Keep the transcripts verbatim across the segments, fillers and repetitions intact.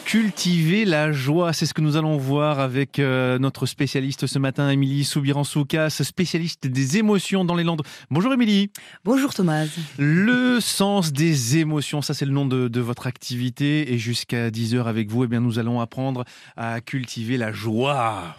Cultiver la joie, c'est ce que nous allons voir avec euh, notre spécialiste ce matin, Émilie Soubiran-Soukas, spécialiste des émotions dans les Landes. Bonjour Émilie. Bonjour Thomas. Le sens des émotions, ça c'est le nom de, de votre activité. Et jusqu'à dix heures avec vous, eh bien, nous allons apprendre à cultiver la joie.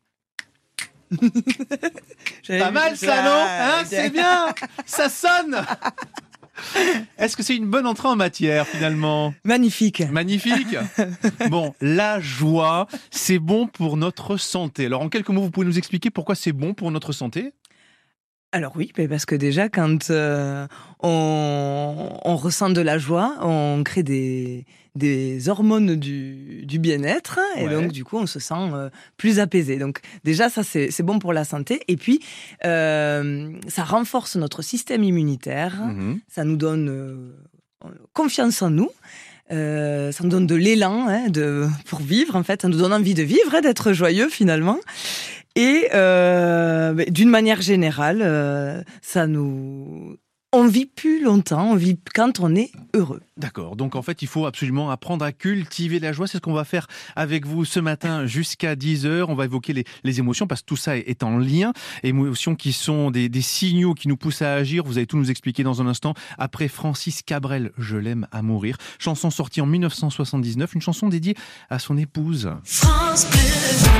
Pas mal ça, non hein, c'est bien, ça sonne. Est-ce que c'est une bonne entrée en matière finalement ? Magnifique. Magnifique. Bon, la joie, c'est bon pour notre santé. Alors en quelques mots, vous pouvez nous expliquer pourquoi c'est bon pour notre santé ? Alors oui, parce que déjà quand euh, on, on ressent de la joie, on crée des, des hormones du, du bien-être et ouais. Donc du coup on se sent euh, plus apaisé. Donc déjà ça c'est, c'est bon pour la santé et puis euh, ça renforce notre système immunitaire, mmh. Ça nous donne euh, confiance en nous. Euh, ça nous donne de l'élan hein, de, pour vivre en fait, ça nous donne envie de vivre, hein, d'être joyeux finalement. Et euh, d'une manière générale, euh, ça nous... on vit plus longtemps, on vit quand on est heureux. D'accord, donc en fait il faut absolument apprendre à cultiver la joie, c'est ce qu'on va faire avec vous ce matin jusqu'à dix heures. On va évoquer les, les émotions parce que tout ça est en lien, émotions qui sont des, des signaux qui nous poussent à agir. Vous allez tout nous expliquer dans un instant. Après Francis Cabrel, Je l'aime à mourir, chanson sortie en dix-neuf cent soixante-dix-neuf, une chanson dédiée à son épouse. France Bleu.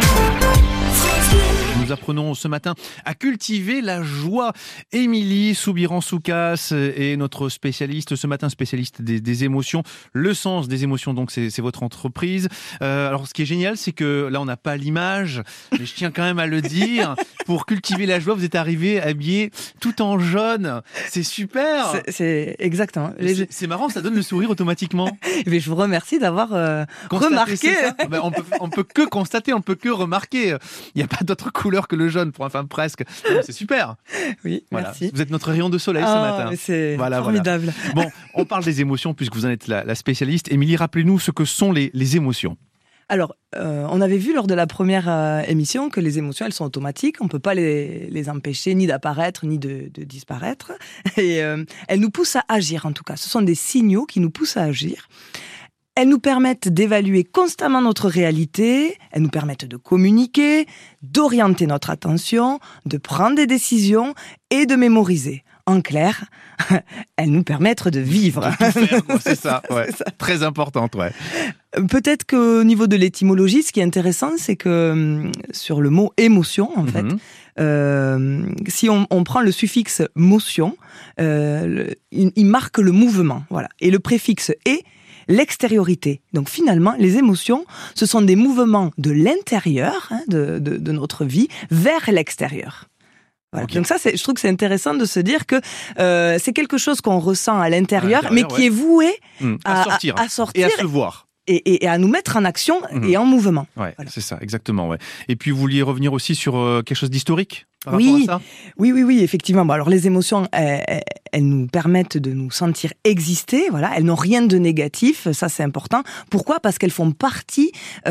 Nous apprenons ce matin à cultiver la joie. Émilie Soubiran-Soukas est notre spécialiste ce matin, spécialiste des, des émotions. Le sens des émotions, donc, c'est, c'est votre entreprise. Euh, alors, ce qui est génial, c'est que là, on n'a pas l'image, mais je tiens quand même à le dire. Pour cultiver la joie, vous êtes arrivé habillé tout en jaune. C'est super. C'est, c'est exactement. C'est, c'est marrant, ça donne le sourire automatiquement. Mais je vous remercie d'avoir euh, remarqué. Ben, on peut, on peut que constater, on peut que remarquer. Il n'y a pas d'autre couleur que le jaune, pour enfin presque. Donc, c'est super. Oui, voilà. Merci. Vous êtes notre rayon de soleil oh, ce matin. Mais c'est voilà, formidable. Voilà. Bon, on parle des émotions puisque vous en êtes la, la spécialiste. Émilie, rappelez-nous ce que sont les, les émotions. Alors, euh, on avait vu lors de la première euh, émission que les émotions, elles sont automatiques. On ne peut pas les, les empêcher ni d'apparaître, ni de, de disparaître. Et euh, elles nous poussent à agir, en tout cas. Ce sont des signaux qui nous poussent à agir. Elles nous permettent d'évaluer constamment notre réalité, elles nous permettent de communiquer, d'orienter notre attention, de prendre des décisions et de mémoriser. En clair, elles nous permettent de vivre. De tout faire, quoi, c'est ça, ouais. C'est ça. Très importante, ouais. Peut-être qu'au niveau de l'étymologie, ce qui est intéressant, c'est que sur le mot émotion, en mm-hmm. fait, euh, si on, on prend le suffixe motion, euh, le, il, il marque le mouvement, voilà. Et le préfixe est l'extériorité. Donc finalement, les émotions, ce sont des mouvements de l'intérieur hein, de, de, de notre vie vers l'extérieur. Voilà. Okay. Donc ça, c'est, je trouve que c'est intéressant de se dire que euh, c'est quelque chose qu'on ressent à l'intérieur, à l'intérieur mais qui ouais. est voué mmh, à, à, sortir, à, à sortir et à se voir. Et, et, et à nous mettre en action mmh. et en mouvement. Ouais, voilà. C'est ça, exactement. Ouais. Et puis, vous vouliez revenir aussi sur euh, quelque chose d'historique par oui, rapport à ça ? oui, oui, oui, effectivement. Bon, alors, les émotions, elles, elles nous permettent de nous sentir exister. Voilà, elles n'ont rien de négatif. Ça, c'est important. Pourquoi ? Parce qu'elles font partie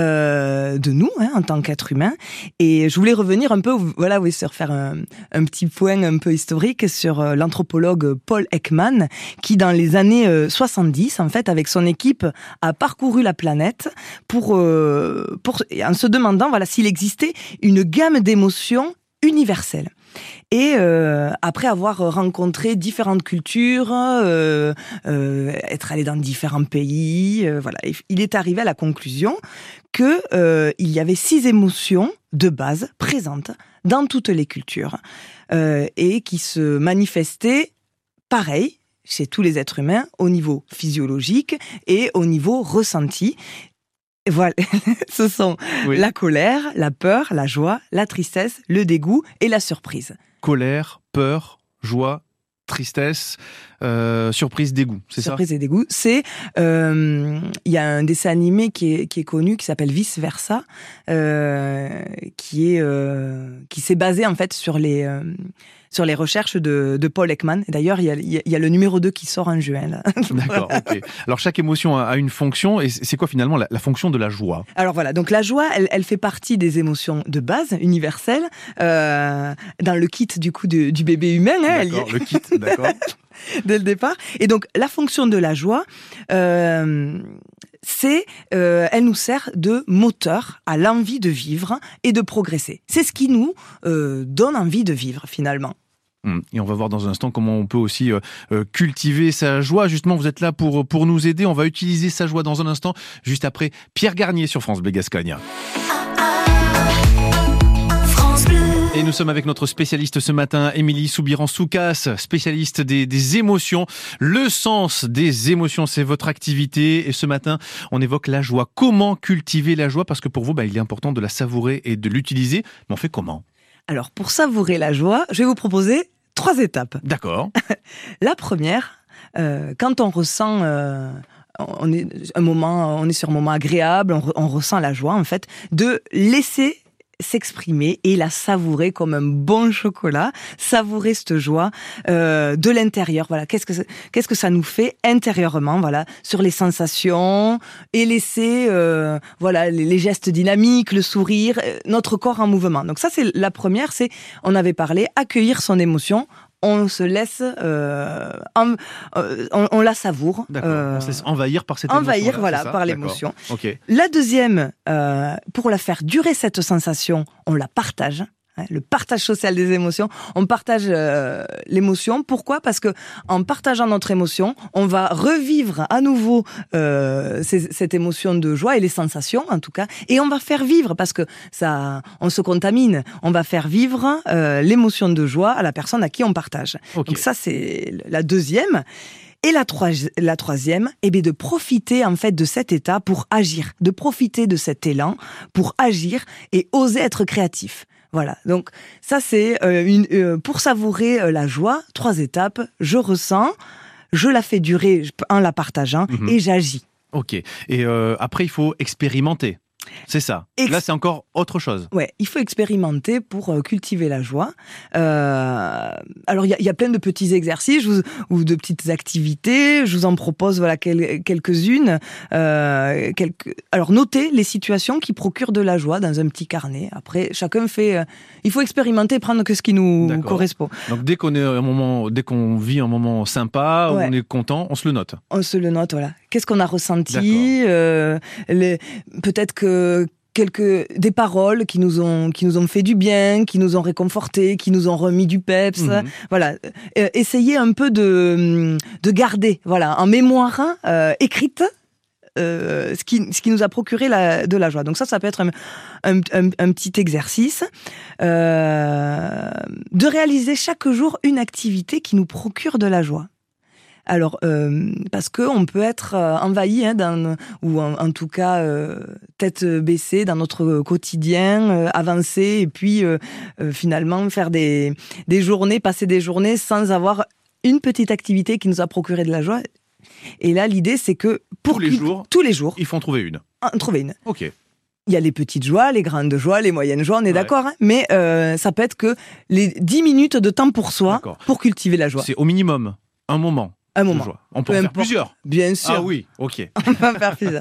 euh, de nous hein, en tant qu'être humain. Et je voulais revenir un peu, voilà, oui, sur faire un, un petit point un peu historique sur euh, l'anthropologue Paul Ekman, qui dans les années euh, soixante-dix, en fait, avec son équipe, a parcouru la planète pour, euh, pour en se demandant, voilà, s'il existait une gamme d'émotions universelle. Et euh, après avoir rencontré différentes cultures, euh, euh, être allé dans différents pays, euh, voilà, il est arrivé à la conclusion que euh, il y avait six émotions de base présentes dans toutes les cultures euh, et qui se manifestaient pareil chez tous les êtres humains au niveau physiologique et au niveau ressenti. Voilà, ce sont oui. la colère, la peur, la joie, la tristesse, le dégoût et la surprise. Colère, peur, joie, tristesse, euh, surprise, dégoût, c'est ça ? Surprise et dégoût, c'est... Il euh, y a un dessin animé qui est, qui est connu, qui s'appelle Vice Versa, euh, qui, est, euh, qui s'est basé en fait sur les... Euh, sur les recherches de, de Paul Ekman. D'ailleurs, il y a, il y a le numéro deux qui sort en juin. Là. D'accord, ok. Alors, chaque émotion a une fonction, et c'est quoi finalement la, la fonction de la joie ? Alors voilà, donc la joie, elle, elle fait partie des émotions de base, universelles, euh, dans le kit du coup de, du bébé humain. Hein, d'accord, le kit, d'accord. Dès le départ. Et donc, la fonction de la joie, euh, c'est, euh, elle nous sert de moteur à l'envie de vivre et de progresser. C'est ce qui nous euh, donne envie de vivre finalement. Et on va voir dans un instant comment on peut aussi euh, cultiver sa joie. Justement, vous êtes là pour, pour nous aider. On va utiliser sa joie dans un instant, juste après Pierre Garnier sur France Bleu Gascogne. Et nous sommes avec notre spécialiste ce matin, Émilie Soubiran-Soukas, spécialiste des, des émotions. Le sens des émotions, c'est votre activité. Et ce matin, on évoque la joie. Comment cultiver la joie? Parce que pour vous, bah, il est important de la savourer et de l'utiliser. Mais on fait comment? Alors, pour savourer la joie, je vais vous proposer trois étapes. D'accord. La première, euh, quand on ressent... Euh on est un moment, on est sur un moment agréable, on, re, on ressent la joie, en fait, de laisser s'exprimer et la savourer comme un bon chocolat, savourer cette joie euh, de l'intérieur. Voilà, qu'est-ce que ça, qu'est-ce que ça nous fait intérieurement, voilà, sur les sensations et laisser euh, voilà les, les gestes dynamiques, le sourire, notre corps en mouvement. Donc ça c'est la première, c'est on avait parlé accueillir son émotion. On se laisse, euh, en, euh, on, on la savoure. D'accord. Euh, on se laisse envahir par cette émotion. Envahir, voilà, par l'émotion. Okay. La deuxième, euh, pour la faire durer cette sensation, on la partage. Le partage social des émotions. On partage euh, l'émotion. Pourquoi? Parce que en partageant notre émotion, on va revivre à nouveau euh, ces, cette émotion de joie et les sensations, en tout cas. Et on va faire vivre, parce que ça, on se contamine. On va faire vivre euh, l'émotion de joie à la personne à qui on partage. Okay. Donc ça, c'est la deuxième. Et la, troi- la troisième, eh bien de profiter en fait de cet état pour agir, de profiter de cet élan pour agir et oser être créatif. Voilà, donc ça c'est euh, une, euh, pour savourer euh, la joie, trois étapes. Je ressens, je la fais durer en la partageant mmh. et j'agis. Ok, et euh, après il faut expérimenter. C'est ça. Ex- Là, c'est encore autre chose. Ouais, il faut expérimenter pour euh, cultiver la joie. Euh, alors, il y, y a plein de petits exercices je vous, ou de petites activités. Je vous en propose voilà quel, quelques-unes. Euh, quelques... Alors, notez les situations qui procurent de la joie dans un petit carnet. Après, chacun fait. Euh, il faut expérimenter, prendre que ce qui nous D'accord. correspond. Donc, dès qu'on est un moment, dès qu'on vit un moment sympa, ouais. on est content, on se le note. On se le note, voilà. Qu'est-ce qu'on a ressenti euh, les... Peut-être que quelques des paroles qui nous ont qui nous ont fait du bien, qui nous ont réconfortés, qui nous ont remis du peps. Mmh. Voilà, euh, essayez un peu de de garder, voilà, en mémoire euh, écrite. Euh, ce qui ce qui nous a procuré la, de la joie. Donc ça, ça peut être un, un, un, un petit exercice euh, de réaliser chaque jour une activité qui nous procure de la joie. Alors, euh, parce que on peut être euh, envahi, hein, dans, ou en, en tout cas euh, tête baissée dans notre quotidien, euh, avancer et puis euh, euh, finalement faire des des journées, passer des journées sans avoir une petite activité qui nous a procuré de la joie. Et là, l'idée, c'est que pour tous les jours, tous les jours, il faut en trouver une. En trouver une. Ok. Il y a les petites joies, les grandes joies, les moyennes joies, on est ouais. d'accord, hein, mais euh, ça peut être que les dix minutes de temps pour soi, d'accord. pour cultiver la joie. C'est au minimum un moment. Un moment. Joie. On peut Peu en faire importe. plusieurs. Bien sûr. Ah oui, ok. On peut en faire plusieurs.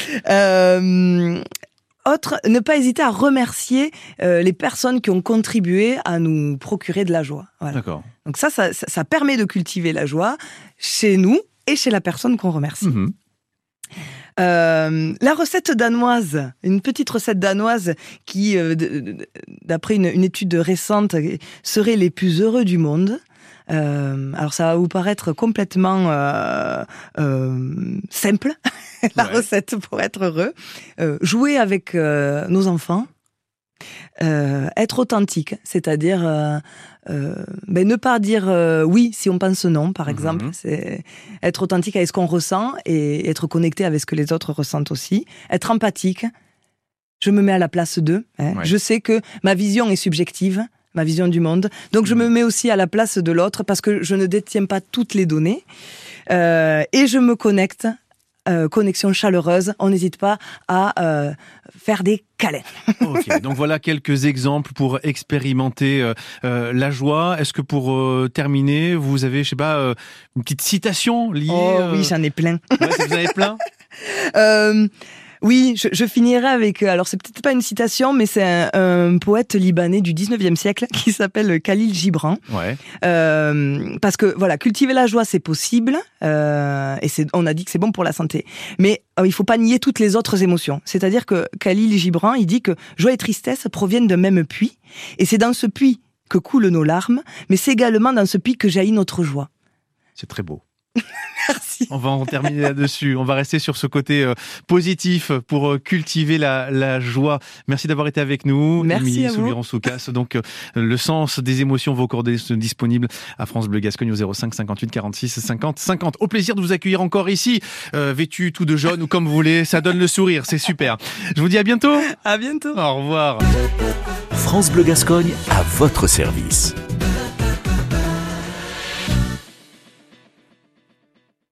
euh, autre, ne pas hésiter à remercier euh, les personnes qui ont contribué à nous procurer de la joie. Voilà. D'accord. Donc ça ça, ça, ça permet de cultiver la joie chez nous et chez la personne qu'on remercie. Mmh. Euh, la recette danoise, une petite recette danoise qui, euh, d'après une, une étude récente, serait les plus heureux du monde. Euh, alors ça va vous paraître complètement euh, euh, simple, la ouais. recette pour être heureux. Euh, jouer avec euh, nos enfants, euh, être authentique, c'est-à-dire euh, euh, ben ne pas dire euh, oui si on pense non, par exemple. Mm-hmm. C'est être authentique avec ce qu'on ressent et être connecté avec ce que les autres ressentent aussi. Être empathique. Je me mets à la place d'eux. Hein. Ouais. Je sais que ma vision est subjective. Ma vision du monde. Donc, je me mets aussi à la place de l'autre parce que je ne détiens pas toutes les données. Euh, et je me connecte, euh, connexion chaleureuse. On n'hésite pas à euh, faire des câlins. Ok, donc voilà quelques exemples pour expérimenter euh, euh, la joie. Est-ce que pour euh, terminer, vous avez, je sais pas, euh, une petite citation liée Oh oui, euh... j'en ai plein. Ouais, vous en avez plein euh, Oui, je, je finirai avec, alors c'est peut-être pas une citation, mais c'est un, un poète libanais du dix-neuvième siècle qui s'appelle Khalil Gibran. Ouais. Euh, parce que voilà, cultiver la joie, c'est possible, euh, et c'est, on a dit que c'est bon pour la santé. Mais euh, il faut pas nier toutes les autres émotions. C'est-à-dire que Khalil Gibran, il dit que joie et tristesse proviennent d'un même puits, et c'est dans ce puits que coulent nos larmes, mais c'est également dans ce puits que jaillit notre joie. C'est très beau. Merci. On va en terminer là-dessus. On va rester sur ce côté euh, positif pour euh, cultiver la, la joie. Merci d'avoir été avec nous. Merci Émilie à vous. Soubiran-Soukas. Donc, euh, le sens des émotions, vos coordonnées sont disponibles à France Bleu Gascogne au zéro cinq cinquante-huit quarante-six cinquante cinquante. Au plaisir de vous accueillir encore ici, euh, vêtu tout de jaune ou comme vous voulez. Ça donne le sourire. C'est super. Je vous dis à bientôt. À bientôt. Au revoir. France Bleu Gascogne à votre service.